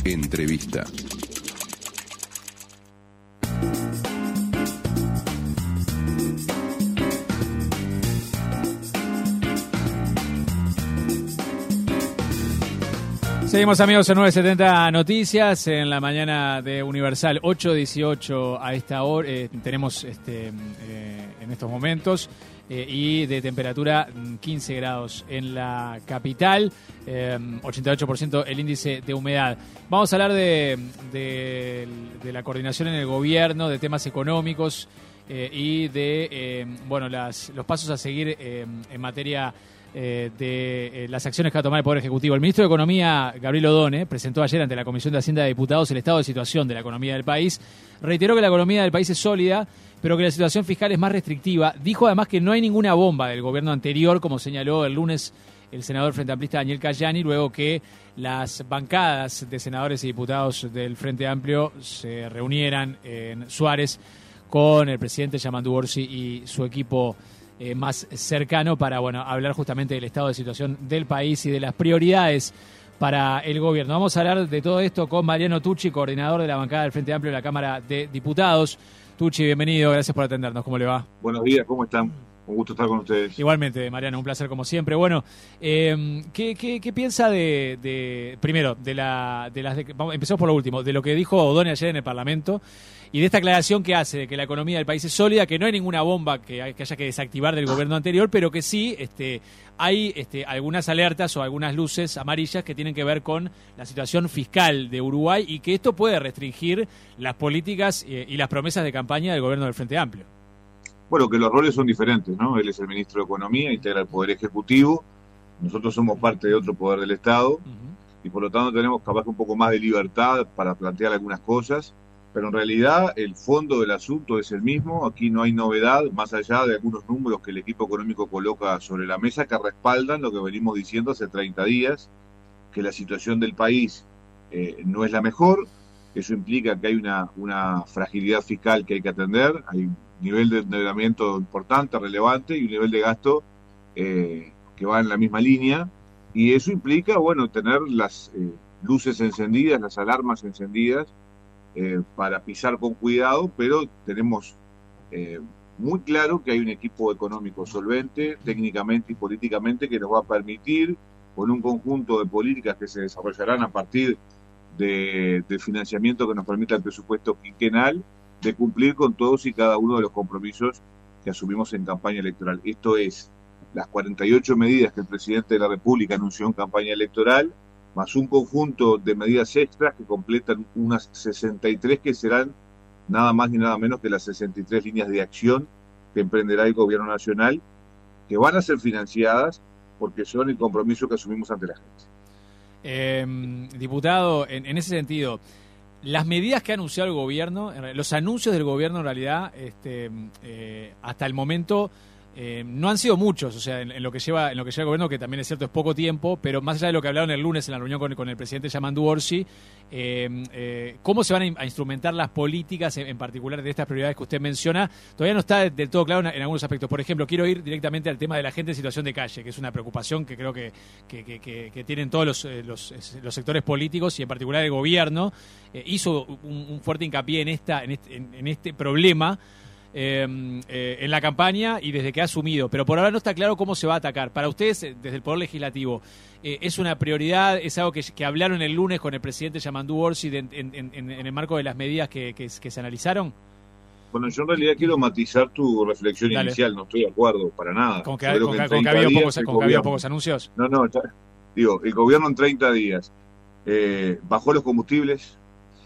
Entrevista. Seguimos, amigos, en 970 Noticias, en la mañana de Universal, 8:18 a esta hora. Tenemos en estos momentos y de temperatura 15 grados en la capital, 88% el índice de humedad. Vamos a hablar de la coordinación en el gobierno, de temas económicos y de los pasos a seguir en materia de las acciones que va a tomar el Poder Ejecutivo. El ministro de Economía, Gabriel Odone, presentó ayer ante la Comisión de Hacienda de Diputados el estado de situación de la economía del país. Reiteró que la economía del país es sólida, pero que la situación fiscal es más restrictiva. Dijo además que no hay ninguna bomba del gobierno anterior, como señaló el lunes el senador Frente Amplista Daniel Cayani, luego que las bancadas de senadores y diputados del Frente Amplio se reunieran en Suárez con el presidente Yamandu Orsi y su equipo más cercano para hablar justamente del estado de situación del país y de las prioridades para el gobierno. Vamos a hablar de todo esto con Mariano Tucci, coordinador de la bancada del Frente Amplio de la Cámara de Diputados. Tucci, bienvenido, gracias por atendernos. ¿Cómo le va? Buenos días, ¿cómo están? Un gusto estar con ustedes. Igualmente, Mariano, un placer como siempre. Bueno, ¿qué piensa primero, empezamos por lo último, de lo que dijo Odone ayer en el Parlamento y de esta aclaración que hace de que la economía del país es sólida, que no hay ninguna bomba que haya que desactivar del gobierno anterior, pero que sí hay algunas alertas o algunas luces amarillas que tienen que ver con la situación fiscal de Uruguay y que esto puede restringir las políticas y las promesas de campaña del gobierno del Frente Amplio? Bueno, que los roles son diferentes, ¿no? Él es el ministro de Economía, integra el Poder Ejecutivo, nosotros somos parte de otro poder del Estado, y por lo tanto tenemos capaz un poco más de libertad para plantear algunas cosas, pero en realidad el fondo del asunto es el mismo. Aquí no hay novedad, más allá de algunos números que el equipo económico coloca sobre la mesa que respaldan lo que venimos diciendo hace 30 días, que la situación del país no es la mejor. Eso implica que hay una fragilidad fiscal que hay que atender, hay un nivel de endeudamiento importante, relevante, y un nivel de gasto que va en la misma línea, y eso implica, tener las luces encendidas, las alarmas encendidas, para pisar con cuidado, pero tenemos muy claro que hay un equipo económico solvente, técnicamente y políticamente, que nos va a permitir, con un conjunto de políticas que se desarrollarán a partir del financiamiento que nos permita el presupuesto quinquenal, de cumplir con todos y cada uno de los compromisos que asumimos en campaña electoral. Esto es, las 48 medidas que el presidente de la República anunció en campaña electoral, más un conjunto de medidas extras que completan unas 63 que serán nada más ni nada menos que las 63 líneas de acción que emprenderá el gobierno nacional, que van a ser financiadas porque son el compromiso que asumimos ante la gente. Diputado, en ese sentido, las medidas que ha anunciado el gobierno, los anuncios del gobierno en realidad, hasta el momento no han sido muchos, o sea, en lo que lleva el gobierno, que también es cierto, es poco tiempo, pero más allá de lo que hablaron el lunes en la reunión con el presidente Yamandu Orsi, ¿cómo se van a instrumentar las políticas en particular de estas prioridades que usted menciona? Todavía no está del todo claro en algunos aspectos. Por ejemplo, quiero ir directamente al tema de la gente en situación de calle, que es una preocupación que creo que tienen todos los sectores políticos y en particular el gobierno. Hizo un fuerte hincapié en este problema en la campaña y desde que ha asumido, pero por ahora no está claro cómo se va a atacar. Para ustedes, desde el Poder Legislativo, ¿es una prioridad? ¿Es algo que hablaron el lunes con el presidente Yamandu Orsi en el marco de las medidas que se analizaron? Bueno, yo en realidad quiero matizar tu reflexión inicial, no estoy de acuerdo para nada. ¿Con que ha habido pocos anuncios? No, el gobierno en 30 días bajó los combustibles,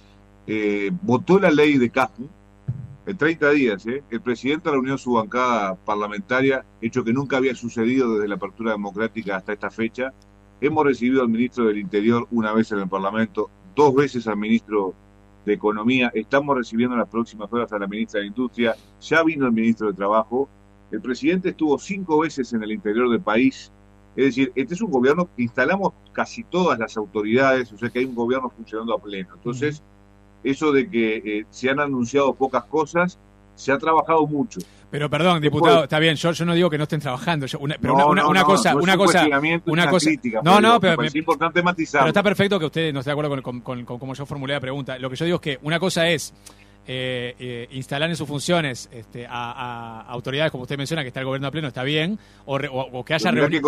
votó la ley de CAFU. En 30 días, el presidente reunió su bancada parlamentaria, hecho que nunca había sucedido desde la apertura democrática hasta esta fecha. Hemos recibido al ministro del Interior una vez en el Parlamento, 2 veces al ministro de Economía, estamos recibiendo en las próximas horas a la ministra de Industria, ya vino el ministro de Trabajo, el presidente estuvo 5 veces en el interior del país. Es decir, este es un gobierno que instalamos casi todas las autoridades, o sea que hay un gobierno funcionando a pleno. Entonces, eso de que se han anunciado pocas cosas, se ha trabajado mucho. Pero perdón, diputado, está bien, yo no digo que no estén trabajando, una cosa, crítica, pero es importante matizar. Pero está perfecto que usted no esté de acuerdo con cómo yo formulé la pregunta. Lo que yo digo es que una cosa es instalar en sus funciones a autoridades como usted menciona, que está el gobierno a pleno, está bien, o que haya reuniones,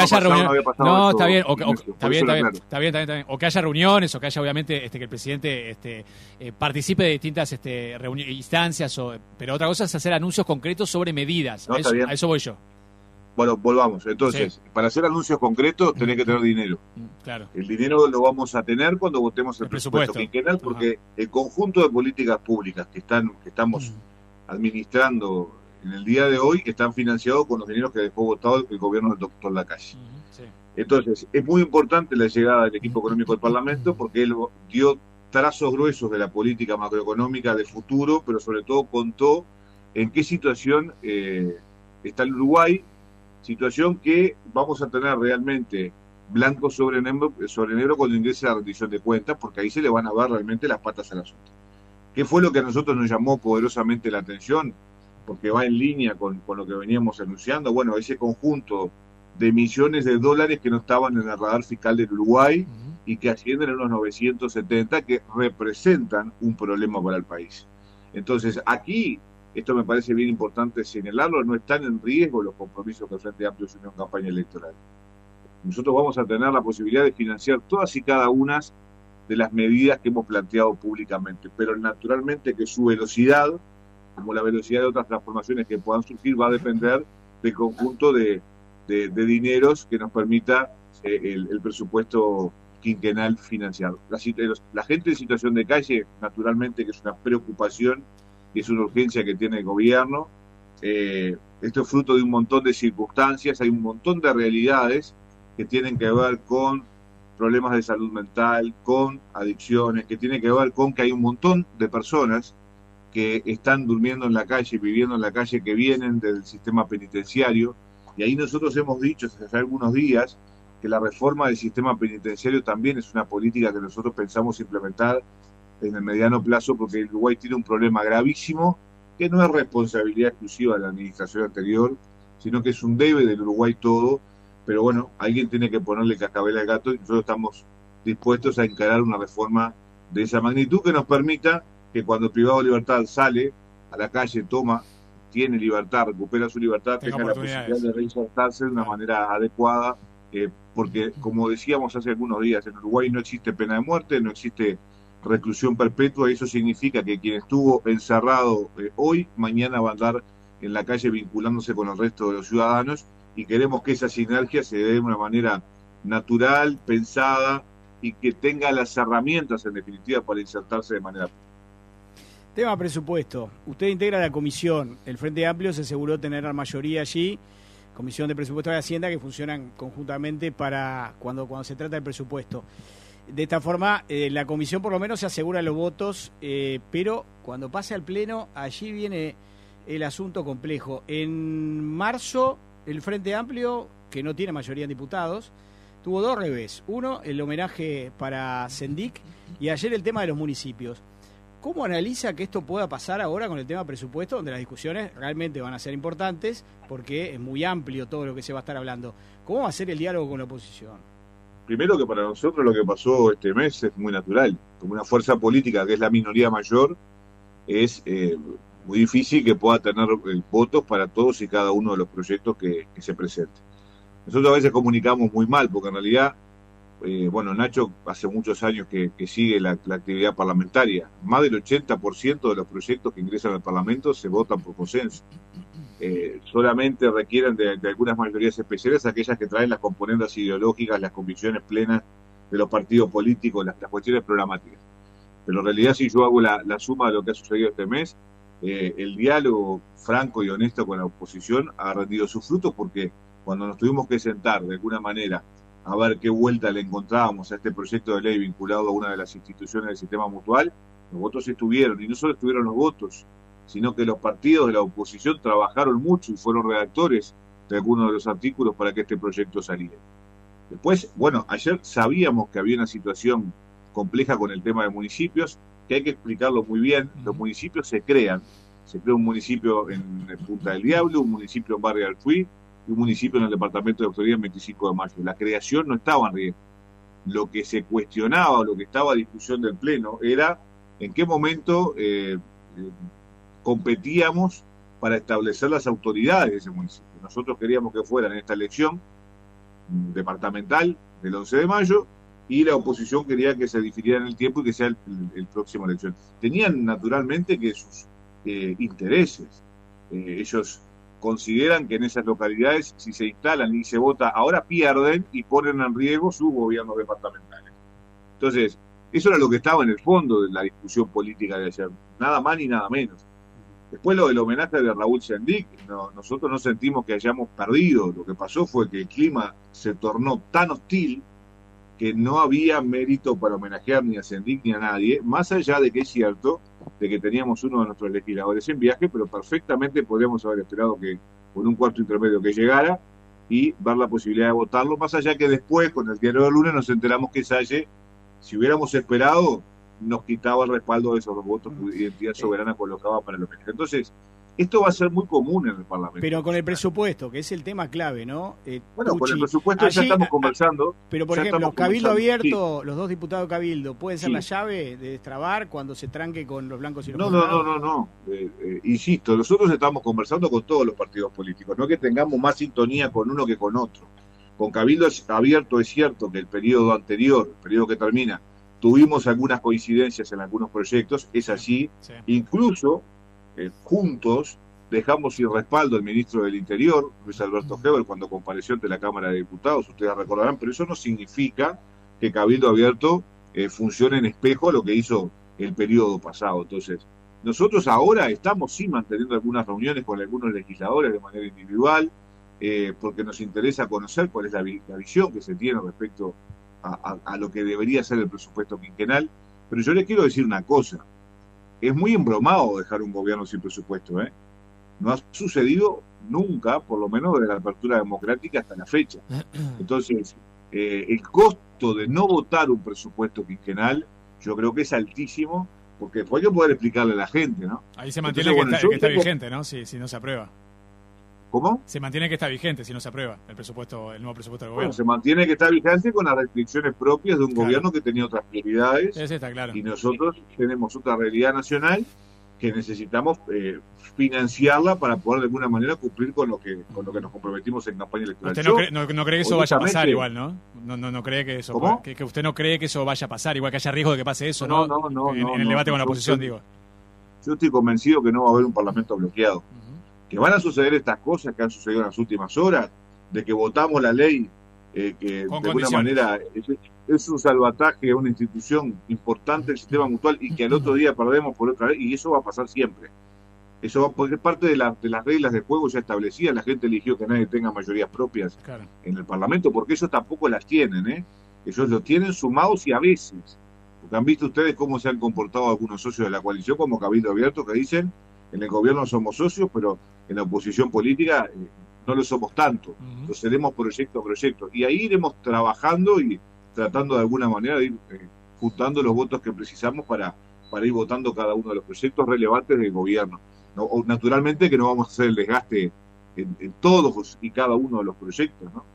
no, está bien, está bien, o que haya reuniones, o que haya obviamente que el presidente participe de distintas instancias, pero otra cosa es hacer anuncios concretos sobre medidas. A eso voy yo. Bueno, volvamos. Entonces, para hacer anuncios concretos tenés que tener dinero. Claro. El dinero lo vamos a tener cuando votemos el presupuesto quinquenal, porque el conjunto de políticas públicas que estamos administrando en el día de hoy están financiados con los dineros que dejó votado el gobierno del doctor Lacalle. Entonces, es muy importante la llegada del equipo económico del Parlamento, porque él dio trazos gruesos de la política macroeconómica de futuro, pero sobre todo contó en qué situación está el Uruguay, situación que vamos a tener realmente blanco sobre negro cuando ingrese la rendición de cuentas, porque ahí se le van a ver realmente las patas al asunto. ¿Qué fue lo que a nosotros nos llamó poderosamente la atención? Porque va en línea con lo que veníamos anunciando. Bueno, ese conjunto de millones de dólares que no estaban en el radar fiscal del Uruguay y que ascienden a unos 970, que representan un problema para el país. Entonces, aquí, esto me parece bien importante señalarlo, no están en riesgo los compromisos que el Frente Amplio asumió en campaña electoral. Nosotros vamos a tener la posibilidad de financiar todas y cada una de las medidas que hemos planteado públicamente, pero naturalmente que su velocidad, como la velocidad de otras transformaciones que puedan surgir, va a depender del conjunto de dineros que nos permita el presupuesto quinquenal financiado. La gente en situación de calle, naturalmente que es una preocupación, que es una urgencia que tiene el gobierno. Esto es fruto de un montón de circunstancias, hay un montón de realidades que tienen que ver con problemas de salud mental, con adicciones, que tienen que ver con que hay un montón de personas que están durmiendo en la calle, viviendo en la calle, que vienen del sistema penitenciario, y ahí nosotros hemos dicho hace algunos días que la reforma del sistema penitenciario también es una política que nosotros pensamos implementar en el mediano plazo, porque el Uruguay tiene un problema gravísimo que no es responsabilidad exclusiva de la administración anterior, sino que es un debe del Uruguay todo, pero bueno, alguien tiene que ponerle cascabel al gato y nosotros estamos dispuestos a encarar una reforma de esa magnitud que nos permita que cuando el privado de libertad sale a la calle, tiene libertad, recupera su libertad, tenga la posibilidad de reinsertarse de una manera adecuada, porque como decíamos hace algunos días, en Uruguay no existe pena de muerte, no existe reclusión perpetua, y eso significa que quien estuvo encerrado hoy, mañana va a andar en la calle vinculándose con el resto de los ciudadanos, y queremos que esa sinergia se dé de una manera natural, pensada, y que tenga las herramientas en definitiva para insertarse de manera. Tema presupuesto. Usted integra la comisión. El Frente Amplio se aseguró tener la mayoría allí, Comisión de Presupuesto de Hacienda, que funcionan conjuntamente para cuando se trata del presupuesto. De esta forma, la comisión por lo menos se asegura los votos, pero cuando pase al Pleno, allí viene el asunto complejo. En marzo, el Frente Amplio, que no tiene mayoría en diputados, tuvo dos revés. Uno, el homenaje para Sendik, y ayer el tema de los municipios. ¿Cómo analiza que esto pueda pasar ahora con el tema presupuesto, donde las discusiones realmente van a ser importantes, porque es muy amplio todo lo que se va a estar hablando? ¿Cómo va a ser el diálogo con la oposición? Primero, que para nosotros lo que pasó este mes es muy natural. Como una fuerza política que es la minoría mayor, es muy difícil que pueda tener votos para todos y cada uno de los proyectos que se presenten. Nosotros a veces comunicamos muy mal, porque en realidad, Nacho hace muchos años que sigue la actividad parlamentaria. Más del 80% de los proyectos que ingresan al Parlamento se votan por consenso. Solamente requieren de algunas mayorías especiales, aquellas que traen las componentes ideológicas, las convicciones plenas de los partidos políticos, las cuestiones programáticas. Pero en realidad, si yo hago la suma de lo que ha sucedido este mes, el diálogo franco y honesto con la oposición ha rendido sus frutos, porque cuando nos tuvimos que sentar de alguna manera a ver qué vuelta le encontrábamos a este proyecto de ley vinculado a una de las instituciones del sistema mutual, los votos estuvieron, y no solo estuvieron los votos, sino que los partidos de la oposición trabajaron mucho y fueron redactores de algunos de los artículos para que este proyecto saliera. Después, ayer sabíamos que había una situación compleja con el tema de municipios, que hay que explicarlo muy bien. Los municipios se crean Se creó un municipio en Punta del Diablo, un municipio en Barrio Alfui y un municipio en el departamento de Autoridad en 25 de mayo. La creación no estaba en riesgo. Lo que se cuestionaba, lo que estaba a discusión del Pleno, era en qué momento competíamos para establecer las autoridades de ese municipio. Nosotros queríamos que fueran en esta elección departamental del 11 de mayo y la oposición quería que se difiriera en el tiempo y que sea el próximo elección. Tenían naturalmente que sus intereses. Ellos consideran que en esas localidades, si se instalan y se vota, ahora pierden y ponen en riesgo sus gobiernos departamentales. Entonces, eso era lo que estaba en el fondo de la discusión política de ayer, nada más ni nada menos. Después lo del homenaje de Raúl Sendic, nosotros no sentimos que hayamos perdido. Lo que pasó fue que el clima se tornó tan hostil que no había mérito para homenajear ni a Sendic ni a nadie, más allá de que es cierto de que teníamos uno de nuestros legisladores en viaje, pero perfectamente podríamos haber esperado que con un cuarto intermedio que llegara y ver la posibilidad de votarlo, más allá que después, con el diario del lunes, nos enteramos que Salle, si hubiéramos esperado, nos quitaba el respaldo de esos dos votos que Identidad Soberana colocaba para el homenaje. Entonces, esto va a ser muy común en el Parlamento. Pero con el presupuesto, que es el tema clave, ¿no? Bueno, Tucci, con el presupuesto allí, ya estamos conversando. Pero, por ejemplo, Cabildo Abierto, sí. Los dos diputados de Cabildo, ¿pueden ser la llave de destrabar cuando se tranque con los blancos y los No. Insisto, nosotros estamos conversando con todos los partidos políticos, no que tengamos más sintonía con uno que con otro. Con Cabildo Abierto es cierto que el periodo anterior, el periodo que termina, tuvimos algunas coincidencias en algunos proyectos, es así, sí. Incluso juntos dejamos sin respaldo al ministro del Interior, Luis Alberto Heber, cuando compareció ante la Cámara de Diputados, ustedes recordarán, pero eso no significa que Cabildo Abierto funcione en espejo a lo que hizo el periodo pasado. Entonces, nosotros ahora estamos sí manteniendo algunas reuniones con algunos legisladores de manera individual, porque nos interesa conocer cuál es la visión que se tiene respecto a lo que debería ser el presupuesto quinquenal. Pero yo les quiero decir una cosa, es muy embromado dejar un gobierno sin presupuesto, No ha sucedido nunca, por lo menos desde la apertura democrática hasta la fecha. Entonces, el costo de no votar un presupuesto quinquenal, yo creo que es altísimo, porque después hay que poder explicarle a la gente, ¿no? Ahí se mantiene que está vigente, ¿no? Si no se aprueba. ¿Cómo? Se mantiene que está vigente si no se aprueba el nuevo presupuesto del gobierno. Bueno, se mantiene que está vigente con las restricciones propias de un gobierno que tenía otras prioridades. Eso está claro. Y nosotros tenemos otra realidad nacional que necesitamos financiarla para poder de alguna manera cumplir con lo que nos comprometimos en campaña electoral. Usted no cree que eso vaya a pasar igual, ¿no? No cree que eso... ¿Cómo? Que usted no cree que eso vaya a pasar, igual que haya riesgo de que pase eso, ¿no? En el debate con la oposición, digo. Yo estoy convencido que no va a haber un parlamento bloqueado. Que van a suceder estas cosas que han sucedido en las últimas horas, de que votamos la ley, que de alguna manera es un salvataje a una institución importante del sistema mutual y que al otro día perdemos por otra vez, y eso va a pasar siempre. Eso va a ser parte de las reglas de juego ya establecidas. La gente eligió que nadie tenga mayorías propias en el Parlamento, porque ellos tampoco las tienen, Ellos lo tienen sumados y a veces, porque han visto ustedes cómo se han comportado algunos socios de la coalición, como Cabildo Abierto, que dicen, en el gobierno somos socios, pero en la oposición política no lo somos tanto. Lo seremos proyecto a proyecto. Y ahí iremos trabajando y tratando de alguna manera de ir juntando los votos que precisamos para ir votando cada uno de los proyectos relevantes del gobierno. Naturalmente que no vamos a hacer el desgaste en todos y cada uno de los proyectos, ¿no?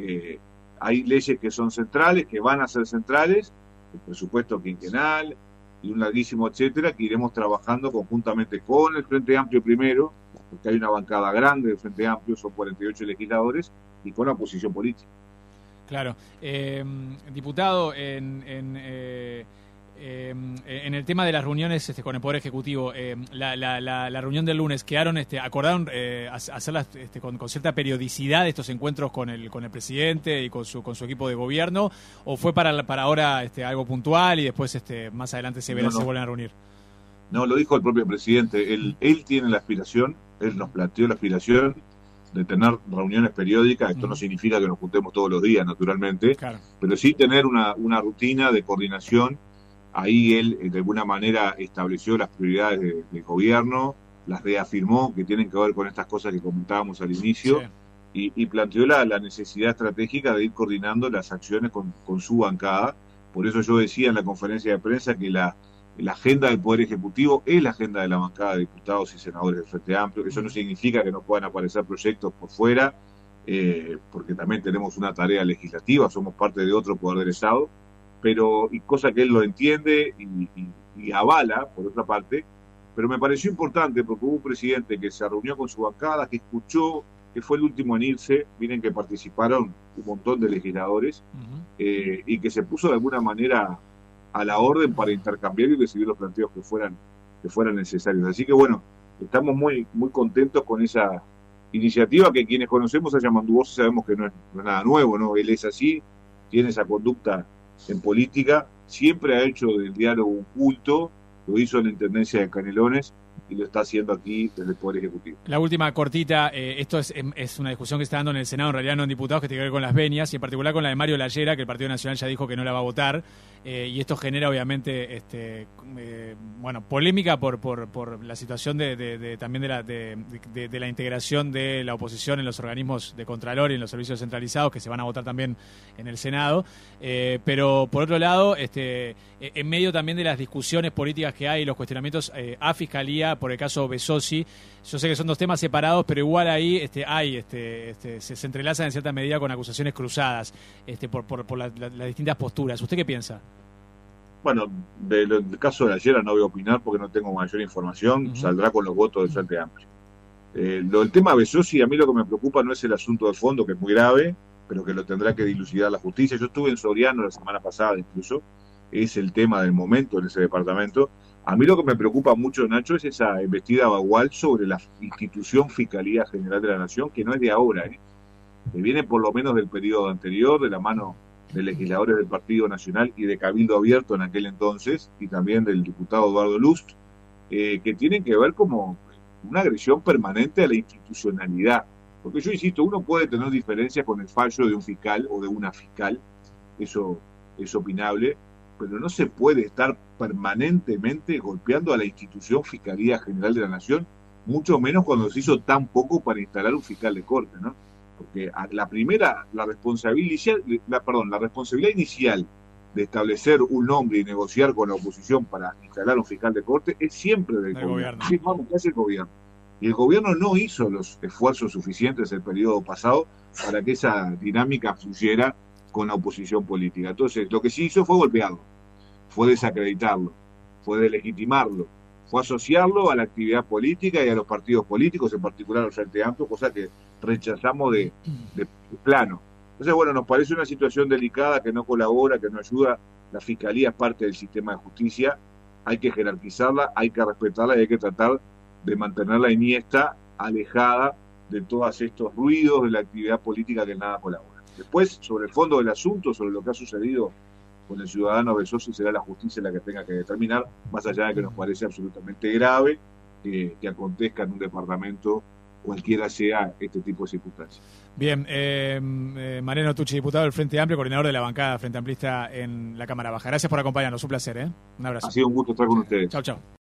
Hay leyes que son centrales, que van a ser centrales, el presupuesto quinquenal y un larguísimo etcétera, que iremos trabajando conjuntamente con el Frente Amplio primero, porque hay una bancada grande del Frente Amplio, son 48 legisladores, y con la oposición política. Claro. Diputado, en el tema de las reuniones con el Poder Ejecutivo, la reunión del lunes, acordaron hacerlas con cierta periodicidad estos encuentros con el presidente y con su equipo de gobierno, o fue para ahora algo puntual y después más adelante se vuelven a reunir? No, lo dijo el propio presidente. Él tiene la aspiración, él nos planteó la aspiración de tener reuniones periódicas. Esto no significa que nos juntemos todos los días, naturalmente, pero sí tener una rutina de coordinación. Ahí él, de alguna manera, estableció las prioridades del gobierno, las reafirmó, que tienen que ver con estas cosas que comentábamos al inicio, y planteó la necesidad estratégica de ir coordinando las acciones con su bancada. Por eso yo decía en la conferencia de prensa que la La agenda del Poder Ejecutivo es la agenda de la bancada de diputados y senadores del Frente Amplio. Eso no significa que no puedan aparecer proyectos por fuera, porque también tenemos una tarea legislativa, somos parte de otro poder del Estado, pero y cosa que él lo entiende y avala, por otra parte. Pero me pareció importante porque hubo un presidente que se reunió con su bancada, que escuchó, que fue el último en irse, miren que participaron un montón de legisladores, y que se puso de alguna manera a la orden para intercambiar y recibir los planteos que fueran necesarios. Así que bueno, estamos muy, muy contentos con esa iniciativa que quienes conocemos a Yamandu sabemos que no es nada nuevo, ¿no? Él es así, tiene esa conducta en política, siempre ha hecho del diálogo un culto, lo hizo en la Intendencia de Canelones y lo está haciendo aquí desde el Poder Ejecutivo. La última cortita, esto es una discusión que está dando en el Senado, en realidad no en diputados, que tiene que ver con las venias, y en particular con la de Mario Lallera, que el Partido Nacional ya dijo que no la va a votar, y esto genera obviamente polémica por la situación también de la integración de la oposición en los organismos de Contralor y en los servicios centralizados, que se van a votar también en el Senado, pero por otro lado, en medio también de las discusiones políticas que hay y los cuestionamientos a Fiscalía por el caso Besosi, yo sé que son dos temas separados, pero igual ahí se entrelazan en cierta medida con acusaciones cruzadas por las distintas posturas. ¿Usted qué piensa? Bueno, del caso de ayer no voy a opinar porque no tengo mayor información, saldrá con los votos del Frente Amplio. Lo del tema Besosi, a mí lo que me preocupa no es el asunto de fondo, que es muy grave, pero que lo tendrá que dilucidar la justicia. Yo estuve en Soriano la semana pasada incluso, es el tema del momento en ese departamento. A mí lo que me preocupa mucho, Nacho, es esa embestida vagual sobre la institución Fiscalía General de la Nación, que no es de ahora, que viene por lo menos del periodo anterior, de la mano de legisladores del Partido Nacional y de Cabildo Abierto en aquel entonces, y también del diputado Eduardo Lust, que tienen que ver como una agresión permanente a la institucionalidad. Porque yo insisto, uno puede tener diferencias con el fallo de un fiscal o de una fiscal, eso es opinable, pero no se puede estar permanentemente golpeando a la institución Fiscalía General de la Nación, mucho menos cuando se hizo tan poco para instalar un fiscal de corte, ¿no? Porque la responsabilidad inicial de establecer un nombre y negociar con la oposición para instalar un fiscal de corte es siempre del gobierno. Sí, vamos, ¿qué hace el gobierno? Y el gobierno no hizo los esfuerzos suficientes el periodo pasado para que esa dinámica fluyera con la oposición política. Entonces, lo que sí hizo fue golpearlo, fue desacreditarlo, fue delegitimarlo, fue asociarlo a la actividad política y a los partidos políticos, en particular al Frente Amplio, cosa que rechazamos de plano. Entonces, bueno, nos parece una situación delicada que no colabora, que no ayuda. La Fiscalía es parte del sistema de justicia, hay que jerarquizarla, hay que respetarla y hay que tratar de mantenerla iniesta, alejada de todos estos ruidos de la actividad política que nada colabora. Después, sobre el fondo del asunto, sobre lo que ha sucedido con el ciudadano Besosi, será la justicia la que tenga que determinar, más allá de que nos parece absolutamente grave que acontezca en un departamento, cualquiera sea este tipo de circunstancias. Bien, Mariano Tucci, diputado del Frente Amplio, coordinador de la bancada Frente Amplista en la Cámara Baja. Gracias por acompañarnos, un placer, ¿eh? Un abrazo. Ha sido un gusto estar con ustedes. Chau, chau.